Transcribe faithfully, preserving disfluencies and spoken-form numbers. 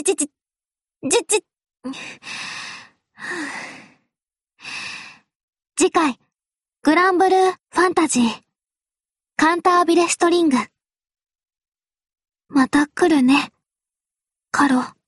ちち、ちち、次回、グランブルーファンタジー、カンタービレストリング。また来るね、カロ。